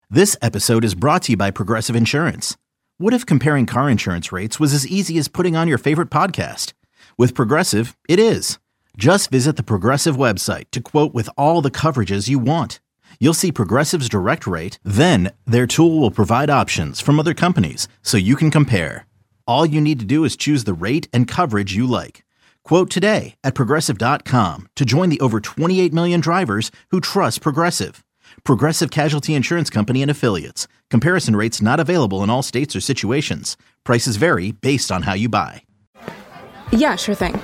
This episode is brought to you by Progressive Insurance. What if comparing car insurance rates was as easy as putting on your favorite podcast? With Progressive, it is. Just visit the Progressive website to quote with all the coverages you want. You'll see Progressive's direct rate, then their tool will provide options from other companies so you can compare. All you need to do is choose the rate and coverage you like. Quote today at Progressive.com to join the over 28 million drivers who trust Progressive. Progressive Casualty Insurance Company and Affiliates. Comparison rates not available in all states or situations. Prices vary based on how you buy. Yeah, sure thing.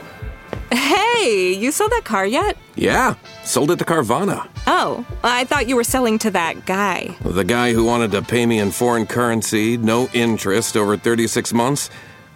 Hey, you sold that car yet? Yeah, sold it to Carvana. Oh, I thought you were selling to that guy. The guy who wanted to pay me in foreign currency, no interest, over 36 months?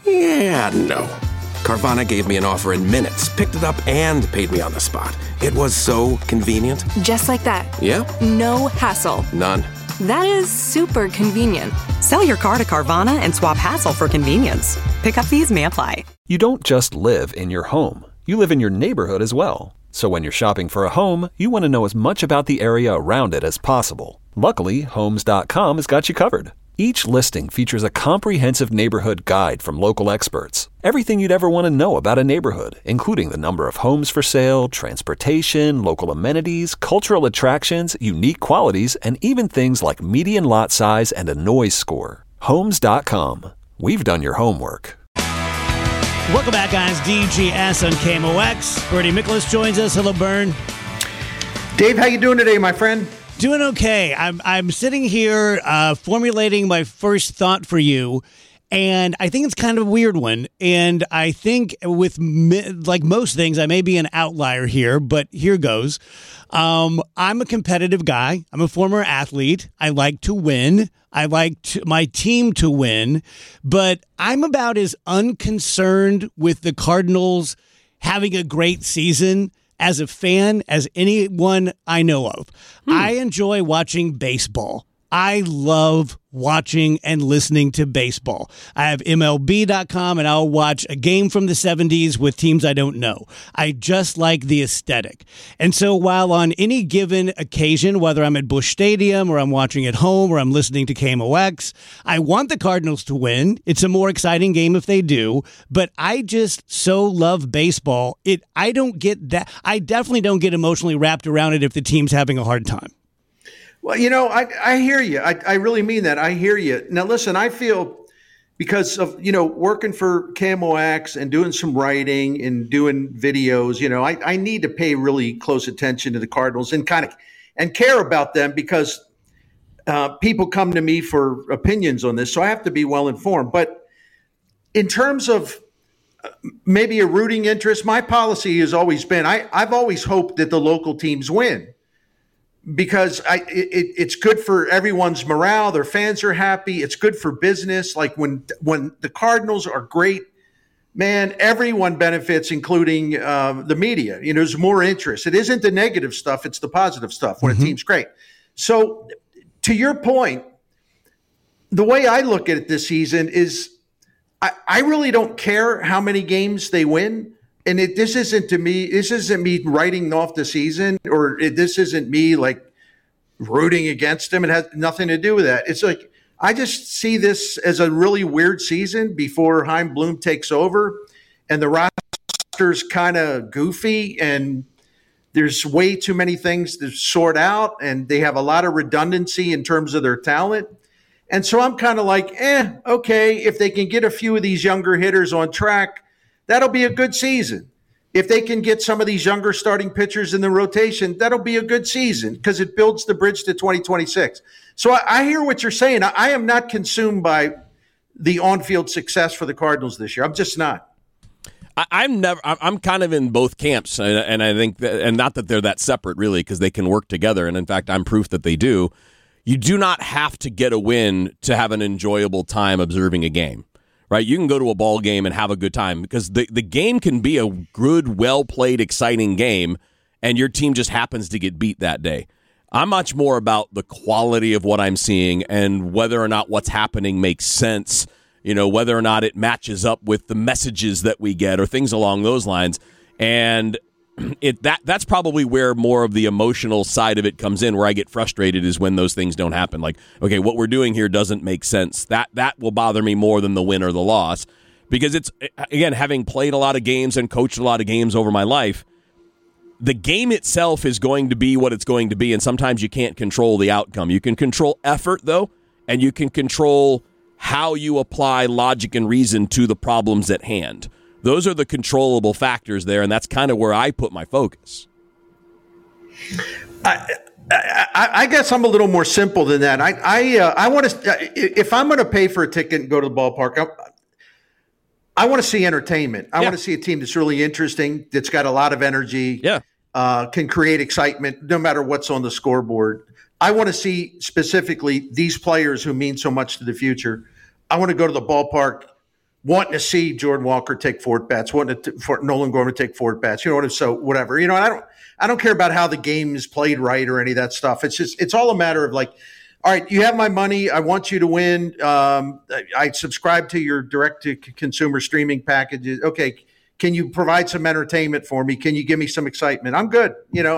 Yeah, no. Carvana gave me an offer in minutes, picked it up, and paid me on the spot. It was so convenient. Just like that. Yeah? No hassle. None. That is super convenient. Sell your car to Carvana and swap hassle for convenience. Pickup fees may apply. You don't just live in your home. You live in your neighborhood as well. So when you're shopping for a home, you want to know as much about the area around it as possible. Luckily, Homes.com has got you covered. Each listing features a comprehensive neighborhood guide from local experts. Everything you'd ever want to know about a neighborhood, including the number of homes for sale, transportation, local amenities, cultural attractions, unique qualities, and even things like median lot size and a noise score. Homes.com. We've done your homework. Welcome back, guys. DGS on KMOX. Bernie Miklasz joins us. Hello, Bern. Dave, how you doing today, my friend? Doing okay. I'm sitting here formulating my first thought for you, and I think it's kind of a weird one. And I think with like most things, I may be an outlier here, but here goes. I'm a competitive guy. I'm a former athlete. I like to win. I like my team to win, but I'm about as unconcerned with the Cardinals having a great season as a fan as anyone I know of. I enjoy watching baseball. I love watching and listening to baseball. I have MLB.com, and I'll watch a game from the 70s with teams I don't know. I just like the aesthetic. And so while on any given occasion, whether I'm at Busch Stadium or I'm watching at home or I'm listening to KMOX, I want the Cardinals to win. It's a more exciting game if they do, but I just so love baseball. I don't get that. I definitely don't get emotionally wrapped around it if the team's having a hard time. Well, you know, I hear you. I really mean that. I hear you. Now, listen, I feel because of, working for KMOX and doing some writing and doing videos, I need to pay really close attention to the Cardinals and and care about them because people come to me for opinions on this. So I have to be well informed. But in terms of maybe a rooting interest, my policy has always been I've always hoped that the local teams win. Because it's good for everyone's morale. Their fans are happy. It's good for business. Like when the Cardinals are great, man, everyone benefits, including the media. There's more interest. It isn't the negative stuff. It's the positive stuff when a team's great. So to your point, the way I look at it this season is I really don't care how many games they win. And this isn't me writing off the season, or this isn't me like rooting against them. It has nothing to do with that. It's like I just see this as a really weird season before Chaim Bloom takes over, and the roster's kind of goofy, and there's way too many things to sort out, and they have a lot of redundancy in terms of their talent. And so I'm kind of like, okay, if they can get a few of these younger hitters on track, that'll be a good season. If they can get some of these younger starting pitchers in the rotation, that'll be a good season because it builds the bridge to 2026. So I hear what you're saying. I am not consumed by the on-field success for the Cardinals this year. I'm just not. I'm kind of in both camps, and I think and not that they're that separate really, because they can work together. And in fact, I'm proof that they do. You do not have to get a win to have an enjoyable time observing a game. Right, you can go to a ball game and have a good time because the game can be a good, well-played, exciting game, and your team just happens to get beat that day. I'm much more about the quality of what I'm seeing and whether or not what's happening makes sense, whether or not it matches up with the messages that we get or things along those lines. And that's probably where more of the emotional side of it comes in, where I get frustrated is when those things don't happen. Like, okay, what we're doing here doesn't make sense. That will bother me more than the win or the loss, because it's, again, having played a lot of games and coached a lot of games over my life, the game itself is going to be what it's going to be, and sometimes you can't control the outcome. You can control effort, though, and you can control how you apply logic and reason to the problems at hand. Those are the controllable factors there, and that's kind of where I put my focus. I guess I'm a little more simple than that. I want to, if I'm going to pay for a ticket and go to the ballpark, I want to see entertainment. I want to see a team that's really interesting, that's got a lot of energy, can create excitement no matter what's on the scoreboard. I want to see specifically these players who mean so much to the future. I want to go to the ballpark wanting to see Jordan Walker take 4 at-bats, for Nolan Gorman to take 4 at-bats, so whatever. I don't care about how the game is played right or any of that stuff. It's all a matter of like, all right, you have my money. I want you to win. I subscribe to your direct-to-consumer streaming packages. Okay, can you provide some entertainment for me? Can you give me some excitement? I'm good.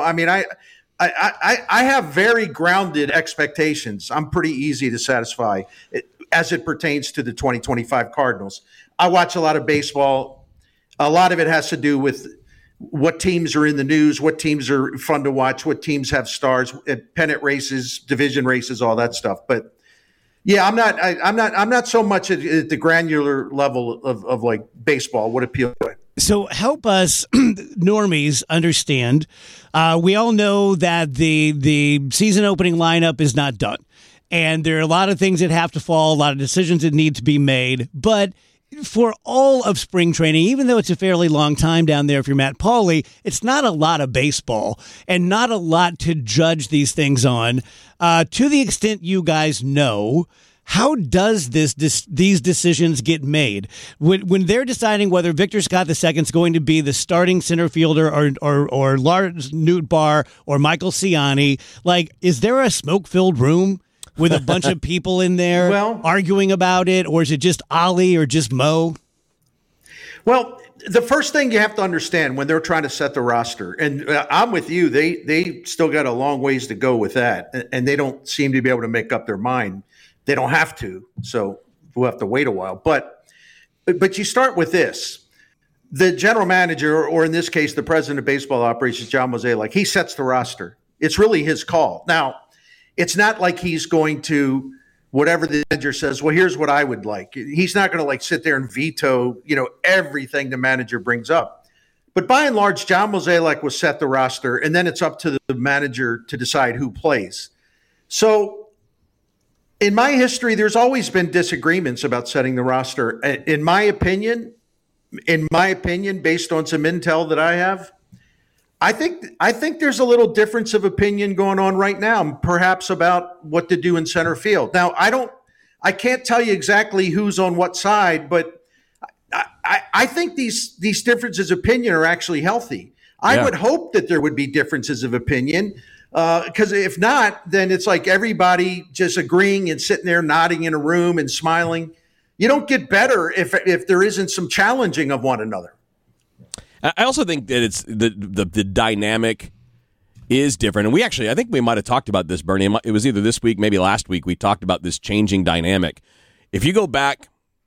I have very grounded expectations. I'm pretty easy to satisfy as it pertains to the 2025 Cardinals. I watch a lot of baseball. A lot of it has to do with what teams are in the news, what teams are fun to watch, what teams have stars, pennant races, division races, all that stuff. But yeah, I'm not so much at the granular level of like baseball. What appeals to it? So help us normies understand. We all know that the season opening lineup is not done, and there are a lot of things that have to fall, a lot of decisions that need to be made. But for all of spring training, even though it's a fairly long time down there, if you're Matt Pauley, it's not a lot of baseball and not a lot to judge these things on. To the extent you guys know, how does these decisions get made? When they're deciding whether Victor Scott II is going to be the starting center fielder or Lars Nootbaar or Michael Ciani, like, is there a smoke-filled room with a bunch of people in there arguing about it, or is it just Ollie or just Mo? Well, the first thing you have to understand when they're trying to set the roster, and I'm with you, they still got a long ways to go with that, and they don't seem to be able to make up their mind. They don't have to, so we'll have to wait a while. But you start with this. The general manager, or in this case, the president of baseball operations, John Mozeliak, he sets the roster. It's really his call. Now, it's not like he's going to, whatever the manager says, well, here's what I would like. He's not going to like sit there and veto, everything the manager brings up. But by and large, John Mozeliak will set the roster, and then it's up to the manager to decide who plays. So in my history, there's always been disagreements about setting the roster. In my opinion, based on some intel that I have, I think there's a little difference of opinion going on right now, perhaps about what to do in center field. Now, I can't tell you exactly who's on what side, but I think these differences of opinion are actually healthy. I would hope that there would be differences of opinion, because if not, then it's like everybody just agreeing and sitting there nodding in a room and smiling. You don't get better if there isn't some challenging of one another. I also think that it's the dynamic is different. And I think we might have talked about this, Bernie. It was either this week, maybe last week, we talked about this changing dynamic. If you go back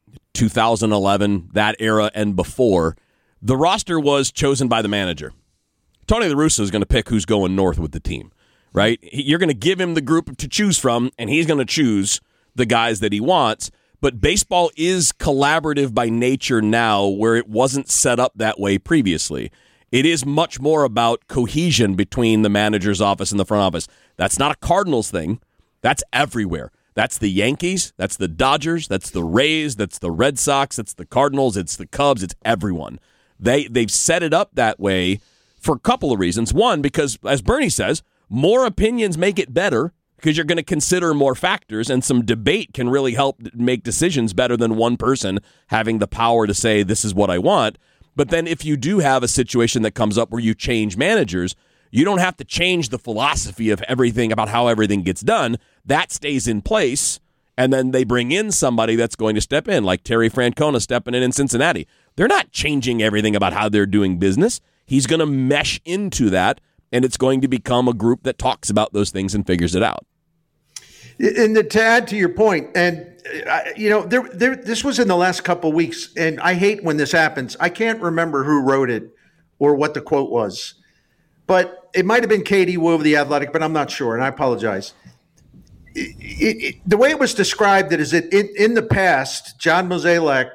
2011, that era and before, the roster was chosen by the manager. Tony La Russa is going to pick who's going north with the team, right? You're going to give him the group to choose from, and he's going to choose the guys that he wants. But baseball is collaborative by nature now, where it wasn't set up that way previously. It is much more about cohesion between the manager's office and the front office. That's not a Cardinals thing. That's everywhere. That's the Yankees. That's the Dodgers. That's the Rays. That's the Red Sox. That's the Cardinals. It's the Cubs. It's everyone. They've set it up that way for a couple of reasons. One, because, as Bernie says, more opinions make it better, because you're going to consider more factors, and some debate can really help make decisions better than one person having the power to say, this is what I want. But then if you do have a situation that comes up where you change managers, you don't have to change the philosophy of everything about how everything gets done. That stays in place, and then they bring in somebody that's going to step in, like Terry Francona stepping in Cincinnati. They're not changing everything about how they're doing business. he's going to mesh into that, and it's going to become a group that talks about those things and figures it out. And to add to your point, and this was in the last couple of weeks, and I hate when this happens. I can't remember who wrote it or what the quote was, but it might have been Katie Wu of The Athletic, but I'm not sure, and I apologize. The way it was described is that in the past, John Mozeliak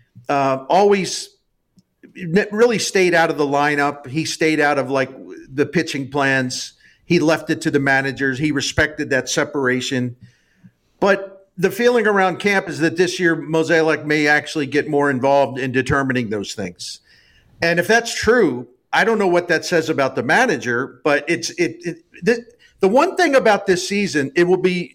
always really stayed out of the lineup. He stayed out of like the pitching plans. He left it to the managers. He respected that separation. But the feeling around camp is that this year Mozeliak may actually get more involved in determining those things. And if that's true, I don't know what that says about the manager, but the one thing about this season, there will be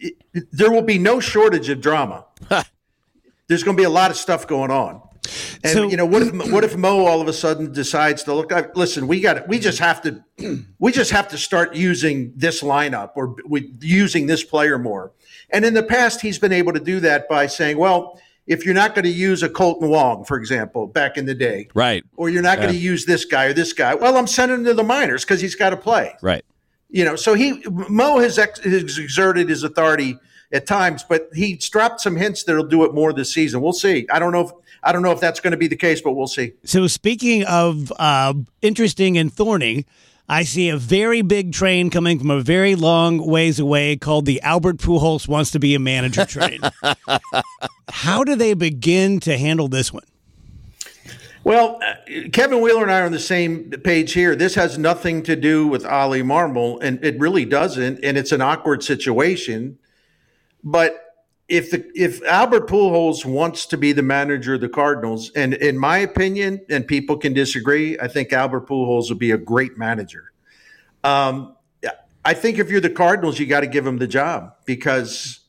no shortage of drama. There's going to be a lot of stuff going on. And what if Mo all of a sudden decides to look? Listen, we just have to start using this lineup or using this player more. And in the past, he's been able to do that by saying, well, if you're not going to use a Colton Wong, for example, back in the day, right, or you're not going to use this guy or this guy, well, I'm sending him to the minors because he's got to play, right. So Mo has exerted his authority at times, but he's dropped some hints that he'll do it more this season. We'll see. I don't know if that's going to be the case, but we'll see. So speaking of interesting and thorny, I see a very big train coming from a very long ways away called the Albert Pujols wants to be a manager train. How do they begin to handle this one? Well, Kevin Wheeler and I are on the same page here. This has nothing to do with Ollie Marmol, and it really doesn't, and it's an awkward situation. But if Albert Pujols wants to be the manager of the Cardinals, and in my opinion, and people can disagree, I think Albert Pujols would be a great manager. I think if you're the Cardinals, you got to give him the job, because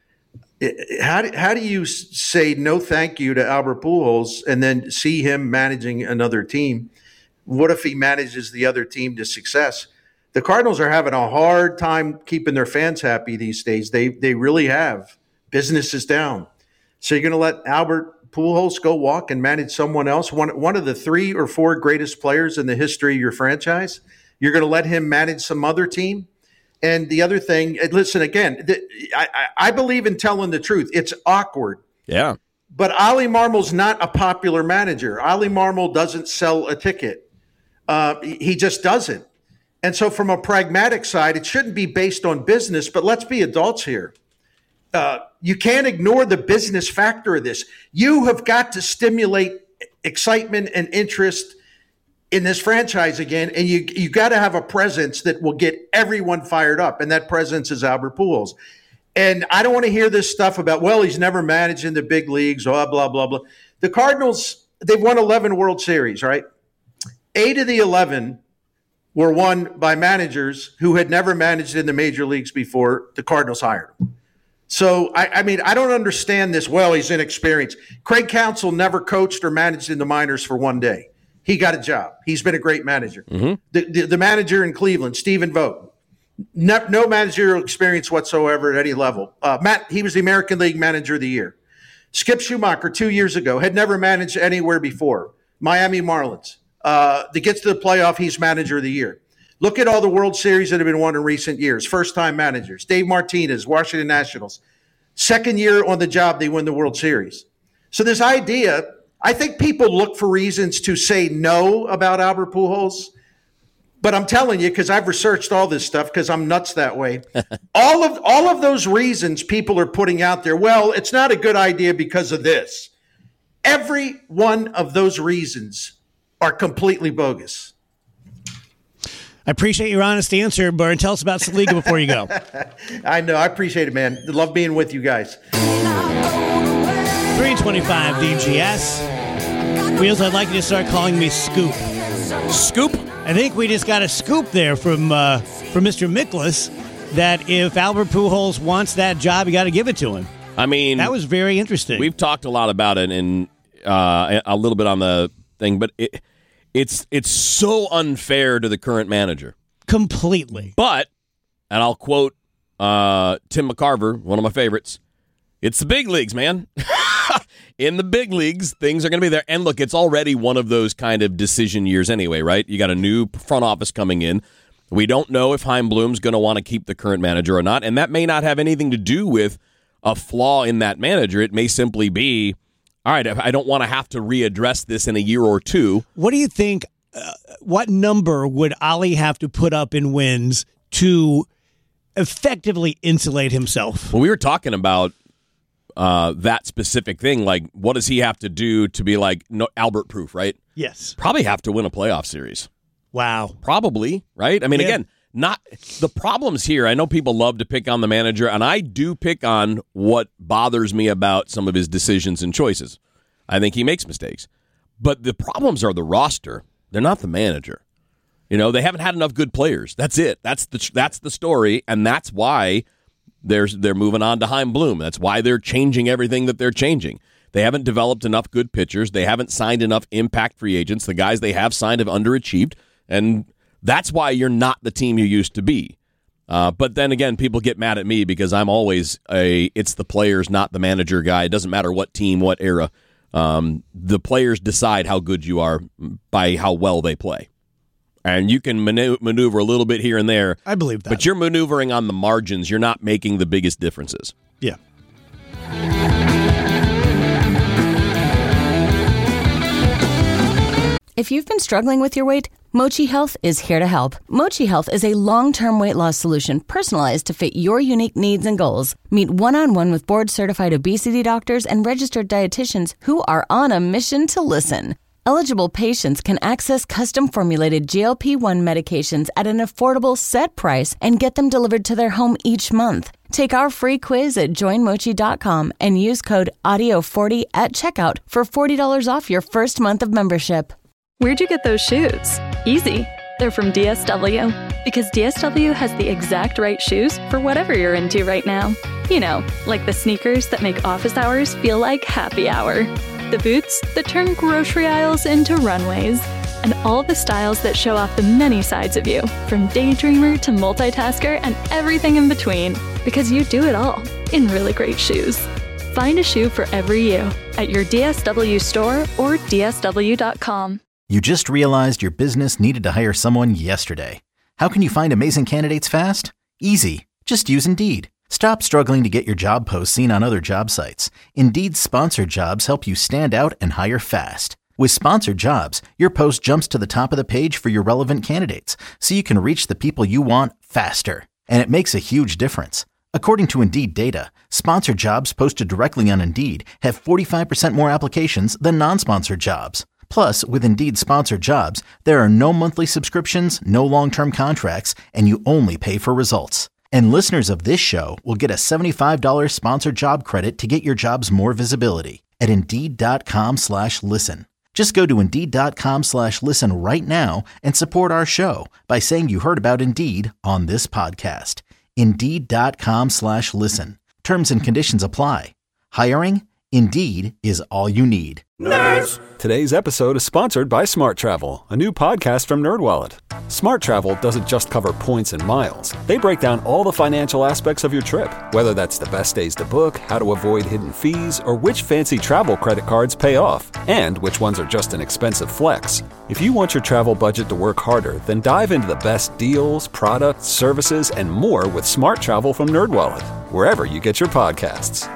how do you say no thank you to Albert Pujols and then see him managing another team? What if he manages the other team to success? The Cardinals are having a hard time keeping their fans happy these days. They really have. Business is down. So you're going to let Albert Pujols go walk and manage someone else, one of the 3 or 4 greatest players in the history of your franchise? You're going to let him manage some other team? And the other thing, listen, again, I believe in telling the truth. It's awkward. Yeah. But Ollie Marmol's not a popular manager. Ollie Marmol doesn't sell a ticket. He just doesn't. And so from a pragmatic side, it shouldn't be based on business, but let's be adults here. You can't ignore the business factor of this. You have got to stimulate excitement and interest in this franchise again, and you got to have a presence that will get everyone fired up, and that presence is Albert Pujols. And I don't want to hear this stuff about, well, he's never managed in the big leagues, blah, blah, blah, blah. The Cardinals, they've won 11 World Series, right? 8 of the 11 were won by managers who had never managed in the major leagues before the Cardinals hired him. So, I mean, I don't understand this. Well, he's inexperienced. Craig Counsell never coached or managed in the minors for one day. He got a job. He's been a great manager. Mm-hmm. The manager in Cleveland, Stephen Vogt, no managerial experience whatsoever at any level. He was the American League Manager of the Year. Skip Schumacher 2 years ago had never managed anywhere before. Miami Marlins. That gets to the playoff, he's Manager of the Year. Look at all the World Series that have been won in recent years. First-time managers. Dave Martinez, Washington Nationals. Second year on the job, they win the World Series. So this idea, I think people look for reasons to say no about Albert Pujols. But I'm telling you, because I've researched all this stuff, because I'm nuts that way. all of those reasons people are putting out there, well, it's not a good idea because of this. Every one of those reasons are completely bogus. I appreciate your honest answer, Burn. Tell us about Saliga before you go. I know. I appreciate it, man. Love being with you guys. 325 DGS. Wheels, I'd like you to start calling me Scoop. Scoop? I think we just got a scoop there from Mr. Mikolas that if Albert Pujols wants that job, you got to give it to him. I mean, that was very interesting. We've talked a lot about it and a little bit on the thing, but it's so unfair to the current manager. Completely. But, and I'll quote Tim McCarver, one of my favorites, it's the big leagues, man. in the big leagues, things are going to be there. And look, it's already one of those kind of decision years anyway, right? You got a new front office coming in. We don't know if Chaim Bloom's going to want to keep the current manager or not, and that may not have anything to do with a flaw in that manager. It may simply be, all right, I don't want to have to readdress this in a year or two. What do you think, what number would Ali have to put up in wins to effectively insulate himself? Well, we were talking about that specific thing, like what does he have to do to be like Albert proof, right? Yes. Probably have to win a playoff series. Wow. Probably, right? I mean, Yeah. again, not the problems here. I know people love to pick on the manager, and I do pick on what bothers me about some of his decisions and choices. I think he makes mistakes. But the problems are the roster. They're not the manager. You know, they haven't had enough good players. That's it. That's the story, and that's why they're moving on to Chaim Bloom. That's why they're changing everything that they're changing. They haven't developed enough good pitchers. They haven't signed enough impact free agents. The guys they have signed have underachieved. And that's why you're not the team you used to be. But then again, people get mad at me because I'm always it's the players, not the manager guy. It doesn't matter what team, what era. The players decide how good you are by how well they play. And you can maneuver a little bit here and there. I believe that. But you're maneuvering on the margins. You're not making the biggest differences. Yeah. If you've been struggling with your weight, Mochi Health is here to help. Mochi Health is a long-term weight loss solution personalized to fit your unique needs and goals. Meet one-on-one with board-certified obesity doctors and registered dietitians who are on a mission to listen. Eligible patients can access custom-formulated GLP-1 medications at an affordable set price and get them delivered to their home each month. Take our free quiz at joinmochi.com and use code AUDIO40 at checkout for $40 off your first month of membership. Where'd you get those shoes? Easy. They're from DSW. Because DSW has the exact right shoes for whatever you're into right now. You know, like the sneakers that make office hours feel like happy hour. The boots that turn grocery aisles into runways. And all the styles that show off the many sides of you, from daydreamer to multitasker and everything in between. Because you do it all in really great shoes. Find a shoe for every you at your DSW store or DSW.com. You just realized your business needed to hire someone yesterday. How can you find amazing candidates fast? Easy. Just use Indeed. Stop struggling to get your job posts seen on other job sites. Indeed's sponsored jobs help you stand out and hire fast. With sponsored jobs, your post jumps to the top of the page for your relevant candidates, so you can reach the people you want faster. And it makes a huge difference. According to Indeed data, sponsored jobs posted directly on Indeed have 45% more applications than non-sponsored jobs. Plus, with Indeed sponsored jobs, there are no monthly subscriptions, no long-term contracts, and you only pay for results. And listeners of this show will get a $75 sponsored job credit to get your jobs more visibility at Indeed.com/listen. Just go to Indeed.com/listen right now and support our show by saying you heard about Indeed on this podcast. Indeed.com/listen. Terms and conditions apply. Hiring? Indeed is all you need. Nerds! Today's episode is sponsored by Smart Travel, a new podcast from NerdWallet. Smart Travel doesn't just cover points and miles. They break down all the financial aspects of your trip, whether that's the best days to book, how to avoid hidden fees, or which fancy travel credit cards pay off, and which ones are just an expensive flex. If you want your travel budget to work harder, then dive into the best deals, products, services, and more with Smart Travel from NerdWallet, wherever you get your podcasts.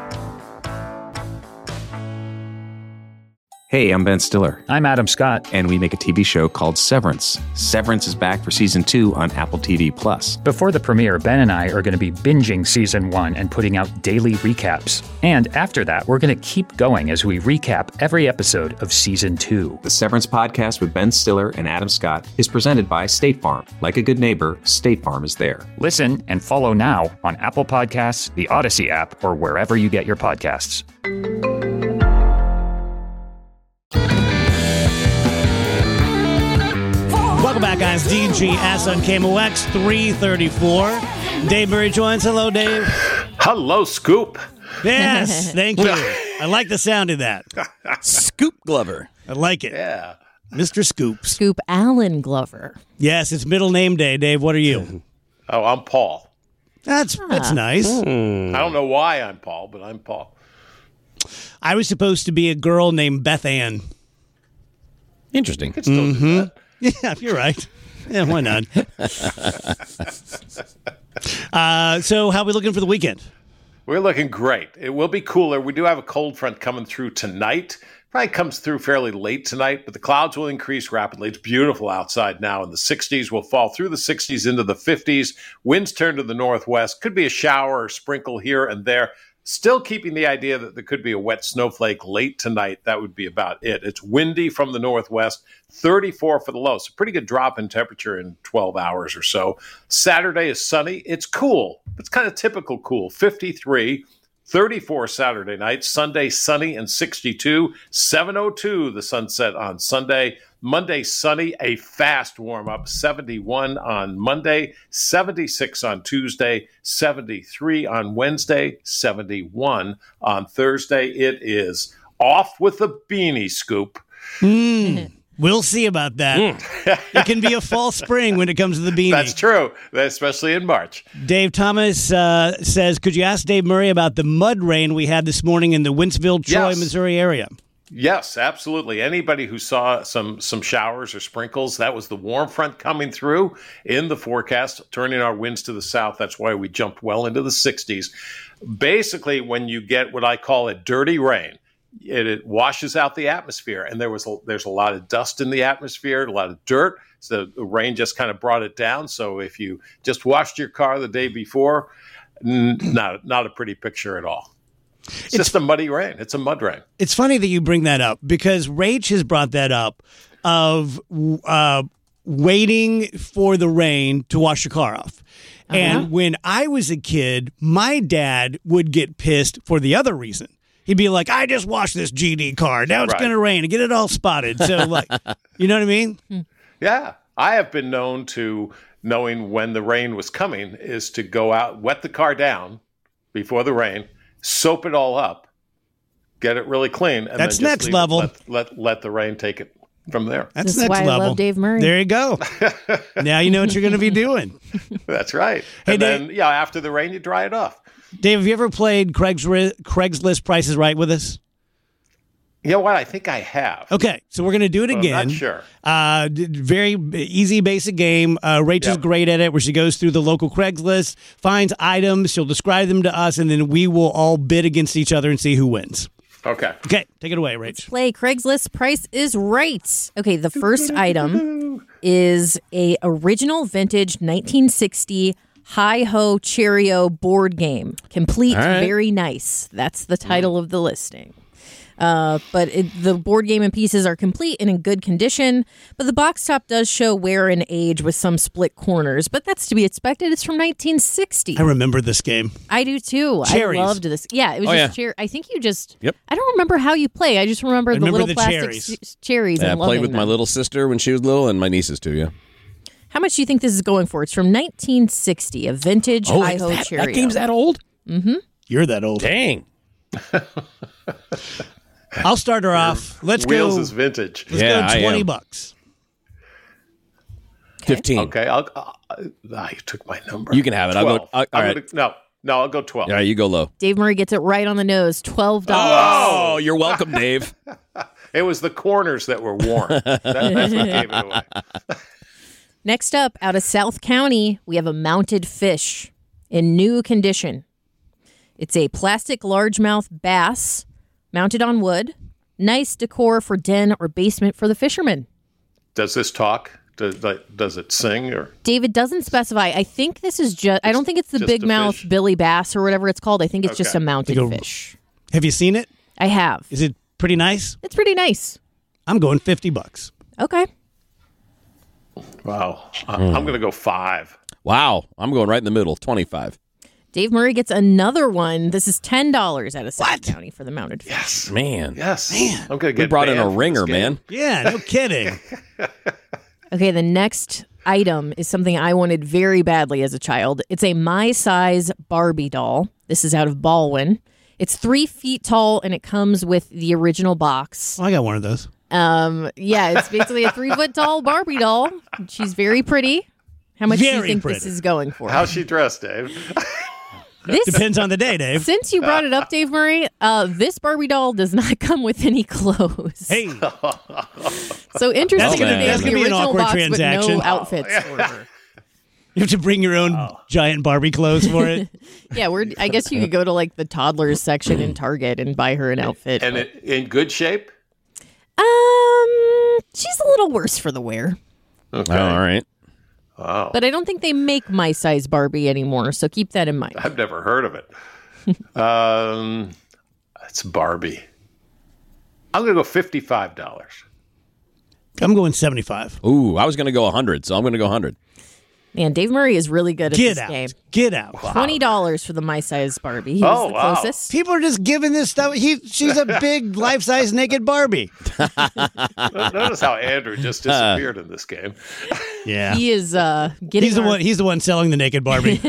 Hey, I'm Ben Stiller. I'm Adam Scott. And we make a TV show called Severance. Severance is back for Season 2 on Apple TV+. Before the premiere, Ben and I are going to be binging Season 1 and putting out daily recaps. And after that, we're going to keep going as we recap every episode of Season 2. The Severance podcast with Ben Stiller and Adam Scott is presented by State Farm. Like a good neighbor, State Farm is there. Listen and follow now on Apple Podcasts, the Odyssey app, or wherever you get your podcasts. Welcome back, guys. DGS on KMOX 334. Dave Murray joins. Hello, Dave. Hello, Scoop. Yes, thank you. I like the sound of that. Scoop Glover. I like it. Yeah. Mr. Scoop. Scoop Allen Glover. Yes, it's middle name day. Dave, what are you? Oh, I'm Paul. That's nice. I don't know why I'm Paul, but I'm Paul. I was supposed to be a girl named Beth Ann. Interesting. Yeah, you're right. Yeah, why not? So how are we looking for the weekend? We're looking great. It will be cooler. We do have a cold front coming through tonight. Probably comes through fairly late tonight, but the clouds will increase rapidly. It's beautiful outside now, and the 60s will fall through the 60s into the 50s. Winds turn to the northwest. Could be a shower or sprinkle here and there. Still keeping the idea that there could be a wet snowflake late tonight. That would be about it. It's windy from the northwest, 34 for the low. So pretty good drop in temperature in 12 hours or so. Saturday is sunny. It's cool. It's kind of typical cool, 53. 34 Saturday night. Sunday, sunny and 62. 7:02 the sunset on Sunday. Monday, sunny, a fast warm-up. 71 on Monday, 76 on Tuesday, 73 on Wednesday, 71 on Thursday. It is off with the beanie scoop. We'll see about that. It can be a false spring when it comes to the beanie. That's true, especially in March. Dave Thomas says, could you ask Dave Murray about the mud rain we had this morning in the Wentzville, Troy, Missouri area? Yes, absolutely. Anybody who saw some showers or sprinkles, that was the warm front coming through in the forecast, turning our winds to the south. That's why we jumped well into the 60s. Basically, when you get what I call a dirty rain, it washes out the atmosphere, and there's a lot of dust in the atmosphere, a lot of dirt. So the rain just kind of brought it down. So if you just washed your car the day before, not a pretty picture at all. It's just a muddy rain. It's a mud rain. It's funny that you bring that up because Rach has brought that up of waiting for the rain to wash your car off. And when I was a kid, my dad would get pissed for the other reason. He'd be like, I just washed this GD car. Now it's going to rain and get it all spotted. So, like, you know what I mean? Yeah. I have been known to, knowing when the rain was coming, is to go out, wet the car down before the rain, soap it all up, get it really clean. And That's then just next level. Let the rain take it from there. That's next why level. I love Dave Murray. There you go. Now you know what you're going to be doing. That's right. Hey, and Dave, then, after the rain, you dry it off. Dave, have you ever played Craigslist Price is Right with us? You know what? I think I have. Okay, so we're going to do it again. I'm not sure. Very easy, basic game. Rachel's great at it, where she goes through the local Craigslist, finds items, she'll describe them to us, and then we will all bid against each other and see who wins. Okay. Okay, take it away, Rach. Let's play Craigslist Price is Right. Okay, the first item is a original vintage 1960 Hi-Ho Cheerio board game. Complete, very nice. That's the title of the listing. But the board game and pieces are complete and in good condition, but the box top does show wear and age with some split corners, but that's to be expected. It's from 1960. I remember this game. I do too. Cherries. I loved this. Yeah, it was just cherry. I think you just, I don't remember how you play. I just remember the little plastic cherries. Yeah, and I played with them. my little sister when she was little and my nieces too, yeah. How much do you think this is going for? It's from 1960, a vintage Hi-Ho Cheerio. That game's that old? Mm-hmm. You're that old. Dang. I'll start her off. Let's Wheels go. is vintage. Let's go $20. 15. Okay. You took my number. You can have it. 12. I'll go. All right. No, I'll go 12. All right, you go low. Dave Murray gets it right on the nose. $12. Oh, you're welcome, Dave. It was the corners that were worn. That's what gave it away. Next up, out of South County, we have a mounted fish in new condition. It's a plastic largemouth bass mounted on wood. Nice decor for den or basement for the fisherman. Does this talk? Does it sing? Or David doesn't specify. I think this is just, I don't think it's the big mouth fish. Billy bass or whatever it's called. I think it's just a mounted fish. Have you seen it? I have. Is it pretty nice? It's pretty nice. I'm going $50. Okay. Wow. I'm going to go 5. Wow. I'm going right in the middle, 25. Dave Murray gets another one. This is $10 out of South County for the mounted fish. Yes. Man. Yes. Man. I'm going to get We brought in a ringer, man. Yeah, no kidding. Okay, the next item is something I wanted very badly as a child. It's a My Size Barbie doll. This is out of Baldwin. It's 3 feet tall, and it comes with the original box. Well, I got one of those. Yeah, it's basically a 3-foot tall Barbie doll. She's very pretty. How much do you think this is going for? How's she dressed, Dave? Depends on the day, Dave. Since you brought it up, Dave Murray, this Barbie doll does not come with any clothes. Hey. So interesting. That's gonna be an awkward transaction. But no outfits for her. You have to bring your own giant Barbie clothes for it. Yeah, I guess you could go to like the toddlers section in Target and buy her an outfit. And in good shape? She's a little worse for the wear. Okay. All right. Wow. But I don't think they make my size Barbie anymore, so keep that in mind. I've never heard of it. It's Barbie. I'm going to go $55. I'm going 75. Ooh, I was going to go 100, so I'm going to go 100. Man, Dave Murray is really good at Get this out. game. Get out. $20 for the my size Barbie. He was the closest. People are just giving this stuff. She's a big life-size naked Barbie. Notice how Andrew just disappeared in this game. Yeah. He is getting He's the one selling the naked Barbie.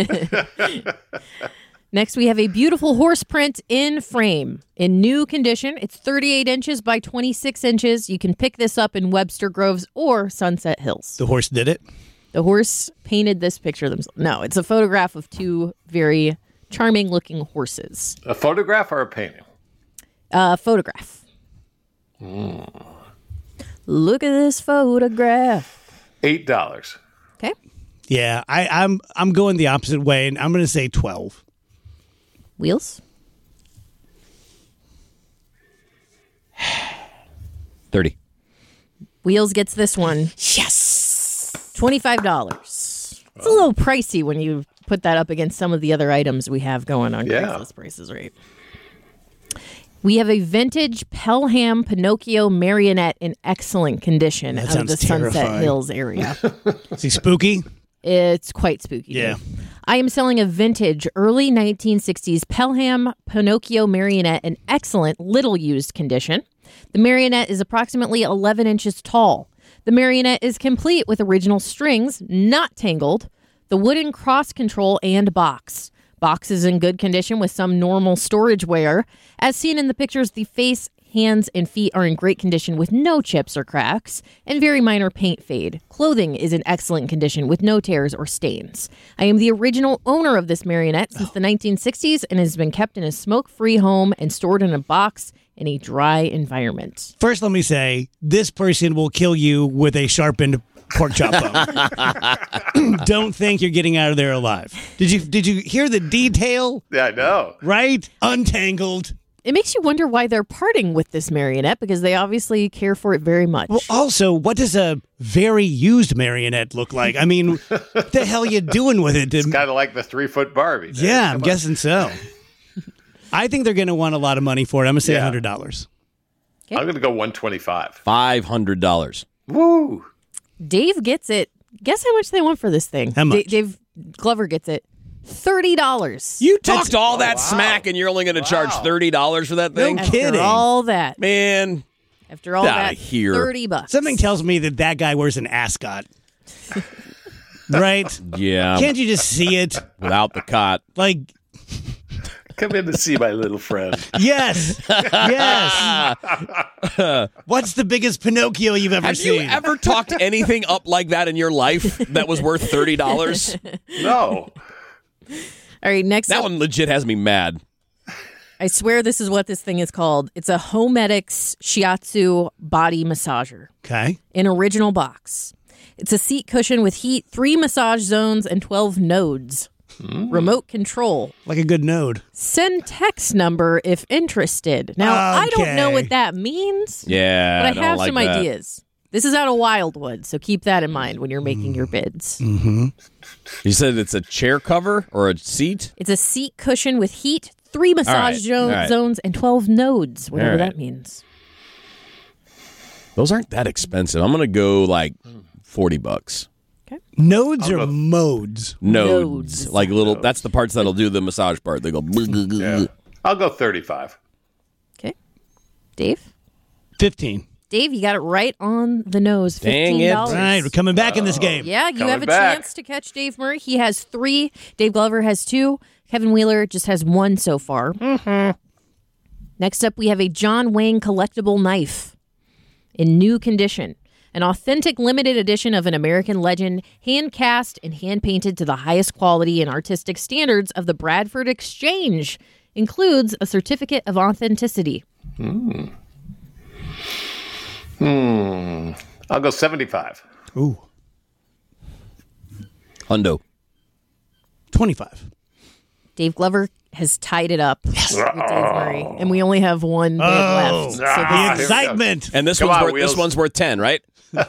Next, we have a beautiful horse print in frame. In new condition, it's 38 inches by 26 inches. You can pick this up in Webster Groves or Sunset Hills. The horse did it? The horse painted this picture themselves. No, it's a photograph of two very charming-looking horses. A photograph or a painting? Photograph. Look at this photograph. $8. Okay. Yeah, I'm going the opposite way, and I'm going to say 12. Wheels? 30. Wheels gets this one. Yes. $25. It's a little pricey when you put that up against some of the other items we have going on Craigslist Prices Right. We have a vintage Pelham Pinocchio marionette in excellent condition out of the Sunset Hills area. Is he spooky? It's quite spooky. Yeah. I am selling a vintage early 1960s Pelham Pinocchio marionette in excellent, little used condition. The marionette is approximately 11 inches tall. The marionette is complete with original strings, not tangled, the wooden cross control, and box. Box is in good condition with some normal storage wear. As seen in the pictures, the face, hands, and feet are in great condition with no chips or cracks, and very minor paint fade. Clothing is in excellent condition with no tears or stains. I am the original owner of this marionette since the 1960s and has been kept in a smoke-free home and stored in a box in a dry environment. First, let me say, this person will kill you with a sharpened pork chop bone. Don't think you're getting out of there alive. Did you hear the detail? Yeah, I know. Right? Untangled. It makes you wonder why they're parting with this marionette, because they obviously care for it very much. Well, also, what does a very used marionette look like? I mean, what the hell are you doing with it? It's kind of like the 3-foot Barbie. Dave. Yeah, I'm guessing so. I think they're going to want a lot of money for it. I'm going to say $100. Okay. I'm going to go $125. $500. Woo! Dave gets it. Guess how much they want for this thing? How much? Dave Glover gets it. $30. You talked all that smack, and you're only going to charge $30 for that thing? No kidding. After all that. Man. After all that, here. $30. Something tells me that guy wears an ascot. Right? Yeah. Can't you just see it? Without the cot. Like, Come in to see my little friend. yes. Yes. What's the biggest Pinocchio you've ever seen? Have you ever talked anything up like that in your life that was worth $30? No. All right, next That up, one legit has me mad. I swear this is what this thing is called. It's a Homedics Shiatsu body massager. Okay. In original box. It's a seat cushion with heat, 3 massage zones, and 12 nodes. Remote control. Like a good node. Send text number if interested. Now, I don't know what that means. Yeah, but I have don't some like that. ideas. This is out of Wildwood, so keep that in mind when you're making your bids. Mm-hmm. You said it's a chair cover or a seat? It's a seat cushion with heat, 3 massage All right. zones, and 12 nodes, whatever All right. that means. Those aren't that expensive. I'm going to go like $40. Nodes or modes? Nodes. Like little, that's the parts that'll do the massage part. They go. Yeah. I'll go 35. Okay. Dave? 15. Dave, you got it right on the nose. $15. Dang it. Right, we're coming back in this game. Yeah, you Coming have a back. chance to catch Dave Murray. He has 3. Dave Glover has 2. Kevin Wheeler just has 1 so far. Next up, we have a John Wayne collectible knife in new condition. an authentic limited edition of an American legend, hand-cast and hand-painted to the highest quality and artistic standards of the Bradford Exchange. Includes a certificate of authenticity. I'll go 75. Ooh. Hundo. 25. Dave Glover has tied it up with Dave Murray, and we only have one bid left. So the excitement. And this one's worth 10, right?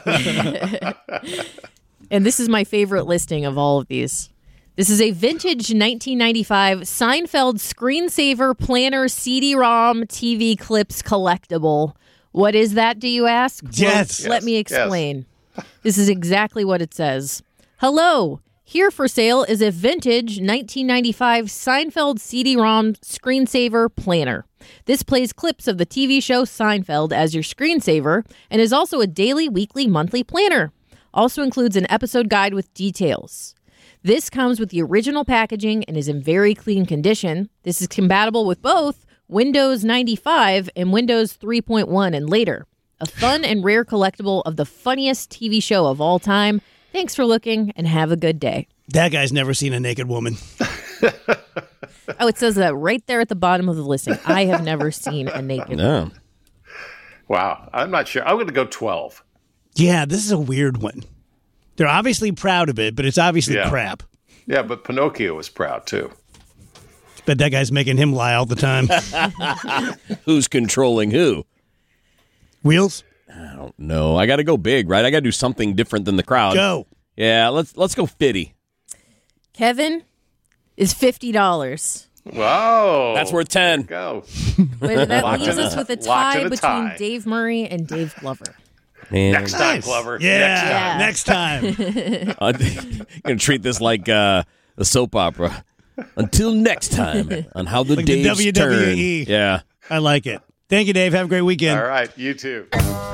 And this is my favorite listing of all of these. This is a vintage 1995 Seinfeld screensaver planner CD-ROM TV clips collectible. What is that, do you ask? Yes. Well, let me explain. This is exactly what it says. Hello. Here for sale is a vintage 1995 Seinfeld CD-ROM screensaver planner. This plays clips of the TV show Seinfeld as your screensaver and is also a daily, weekly, monthly planner. Also includes an episode guide with details. This comes with the original packaging and is in very clean condition. This is compatible with both Windows 95 and Windows 3.1 and later. A fun and rare collectible of the funniest TV show of all time. Thanks for looking and have a good day. That guy's never seen a naked woman. Oh, it says that right there at the bottom of the listing. I have never seen a naked woman. Wow. I'm not sure. I'm going to go 12. Yeah, this is a weird one. They're obviously proud of it, but it's obviously crap. Yeah, but Pinocchio was proud too. But that guy's making him lie all the time. Who's controlling who? Wheels? I don't know. I got to go big, right? I got to do something different than the crowd. Go. Yeah, let's go 50. Kevin is $50. Whoa. That's worth 10. Go. But that leaves us with a tie between Dave Murray and Dave Glover. Man. Next time, Glover. Yeah, next time. I'm going to treat this like a soap opera. Until next time on How the Like Daves the WWE. Turn. Yeah. I like it. Thank you, Dave. Have a great weekend. All right, you too.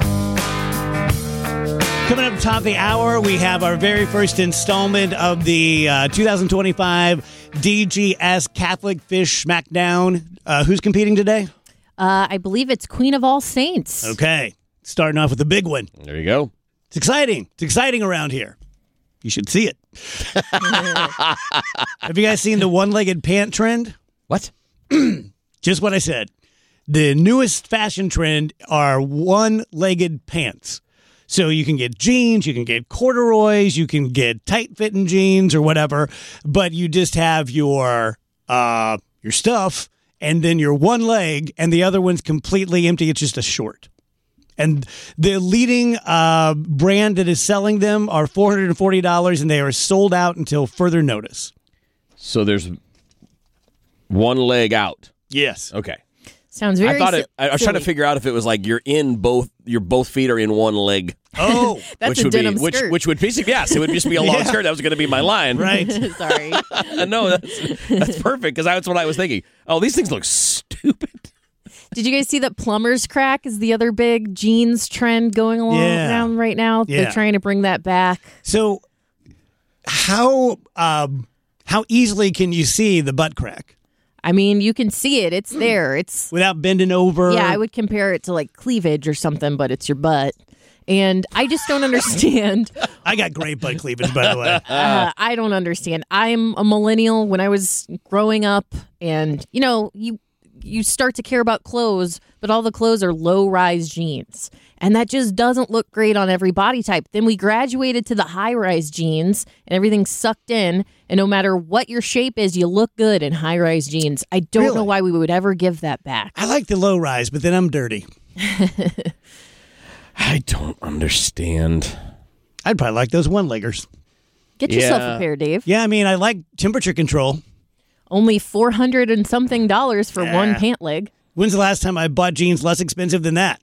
Coming up top of the hour, we have our very first installment of the 2025 DGS Catholic Fish Smackdown. Who's competing today? I believe it's Queen of All Saints. Okay. Starting off with a big one. There you go. It's exciting. It's exciting around here. You should see it. Have you guys seen the one-legged pant trend? What? Just what I said. The newest fashion trend are one-legged pants. So you can get jeans, you can get corduroys, you can get tight-fitting jeans or whatever, but you just have your stuff and then your one leg and the other one's completely empty. It's just a short. And the leading brand that is selling them are $440, and they are sold out until further notice. So there's one leg out. Yes. Okay. Sounds very I was trying to figure out if it was like your both feet are in one leg. Oh, that's which a would denim be skirt. which would be yes, it would just be a long skirt. That was going to be my line. Right. Sorry. No, that's perfect because that's what I was thinking. Oh, these things look stupid. Did you guys see that plumber's crack is the other big jeans trend going along around right now? Yeah. They're trying to bring that back. So how easily can you see the butt crack? I mean, you can see it. It's there. It's without bending over. Yeah, I would compare it to like cleavage or something, but it's your butt. And I just don't understand. I got great butt cleavage, by the way. I don't understand. I'm a millennial. When I was growing up, and you start to care about clothes, but all the clothes are low-rise jeans. And that just doesn't look great on every body type. Then we graduated to the high-rise jeans, and everything's sucked in. And no matter what your shape is, you look good in high-rise jeans. I don't know why we would ever give that back. I like the low-rise, but then I'm dirty. I don't understand. I'd probably like those one-leggers. Get yourself a pair, Dave. Yeah, I mean, I like temperature control. Only $400 and something for one pant leg. When's the last time I bought jeans less expensive than that?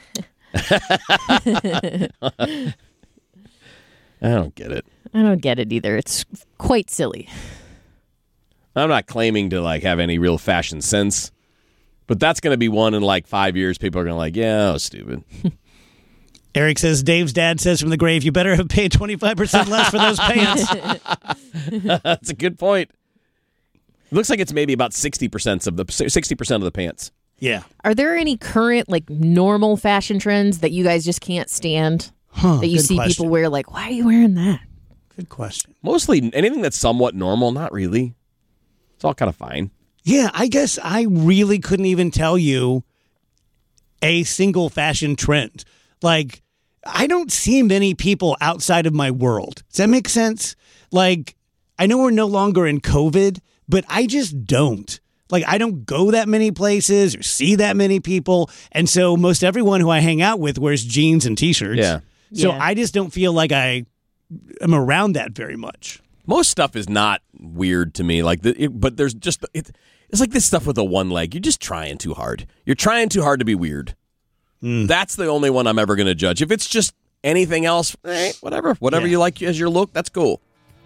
I don't get it. I don't get it either. It's quite silly. I'm not claiming to have any real fashion sense, but that's going to be one in 5 years. People are going to yeah, oh, stupid. Eric says, Dave's dad says from the grave, you better have paid 25% less for those pants. That's a good point. It looks like it's maybe about 60% of the pants. Yeah. Are there any current normal fashion trends that you guys just can't stand? that you good see question. people wear? Like, why are you wearing that? Good question. Mostly anything that's somewhat normal, not really. It's all kind of fine. Yeah, I guess I really couldn't even tell you a single fashion trend. Like, I don't see many people outside of my world. Does that make sense? Like, I know we're no longer in COVID, but I just don't. Like, I don't go that many places or see that many people. And so most everyone who I hang out with wears jeans and T-shirts. Yeah. So I just don't feel like I am around that very much. Most stuff is not weird to me. But there's just... It's like this stuff with a one leg. You're just trying too hard. You're trying too hard to be weird. That's the only one I'm ever going to judge. If it's just anything else, whatever. Whatever you like as your look, that's cool.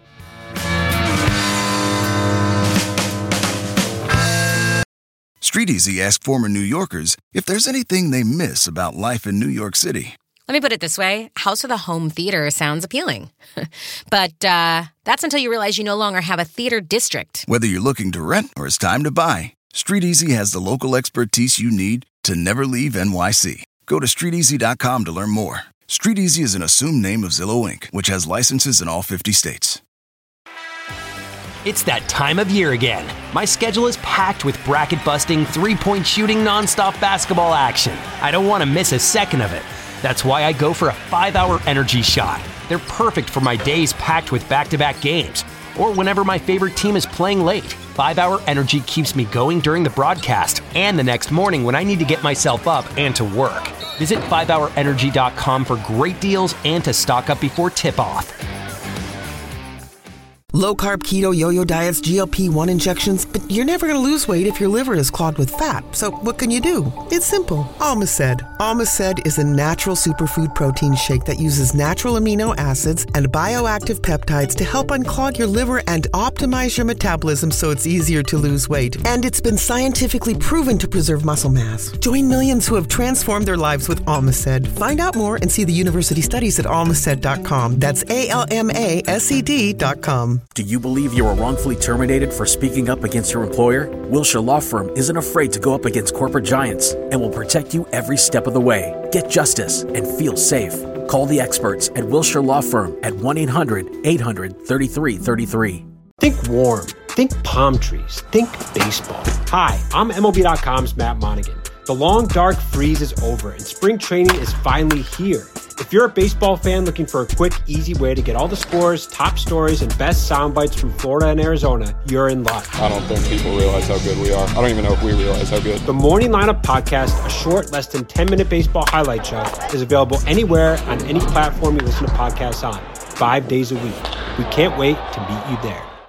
StreetEasy asked former New Yorkers if there's anything they miss about life in New York City. Let me put it this way. House with a home theater sounds appealing. But that's until you realize you no longer have a theater district. Whether you're looking to rent or it's time to buy, StreetEasy has the local expertise you need to never leave NYC. Go to StreetEasy.com to learn more. StreetEasy is an assumed name of Zillow Inc., which has licenses in all 50 states. It's that time of year again. My schedule is packed with bracket-busting, three-point shooting, nonstop basketball action. I don't want to miss a second of it. That's why I go for a 5-hour energy shot. They're perfect for my days packed with back-to-back games, or whenever my favorite team is playing late. 5-hour energy keeps me going during the broadcast and the next morning when I need to get myself up and to work. Visit 5hourenergy.com for great deals and to stock up before tip-off. Low-carb keto yo-yo diets, GLP-1 injections, but you're never going to lose weight if your liver is clogged with fat. So what can you do? It's simple. Almaced. Almaced is a natural superfood protein shake that uses natural amino acids and bioactive peptides to help unclog your liver and optimize your metabolism so it's easier to lose weight. And it's been scientifically proven to preserve muscle mass. Join millions who have transformed their lives with Almaced. Find out more and see the university studies at almaced.com. That's ALMASED.com. Do you believe you were wrongfully terminated for speaking up against your employer? Wilshire Law Firm isn't afraid to go up against corporate giants and will protect you every step of the way. Get justice and feel safe. Call the experts at Wilshire Law Firm at 1-800-800-3333. Think warm. Think palm trees. Think baseball. Hi, I'm MLB.com's Matt Monaghan. The long, dark freeze is over and spring training is finally here. If you're a baseball fan looking for a quick, easy way to get all the scores, top stories, and best sound bites from Florida and Arizona, you're in luck. I don't think people realize how good we are. I don't even know if we realize how good. The Morning Lineup Podcast, a short, less than 10-minute baseball highlight show, is available anywhere on any platform you listen to podcasts on, 5 days a week. We can't wait to meet you there.